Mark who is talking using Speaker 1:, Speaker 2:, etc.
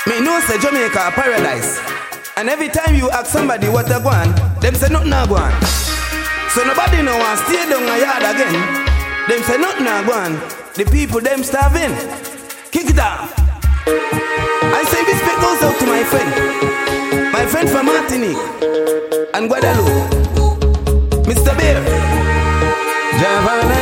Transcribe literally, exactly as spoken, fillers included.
Speaker 1: Me know say Jamaica a paradise. And every time you ask somebody what a go on, them say nothing a go on. So nobody no want stay down a yard again. Them say nothing a go on. The people them starving. Kick it off. I say this bit goes out to my friend. My friend from Martinique and Guadeloupe, Mister Bear. Javana.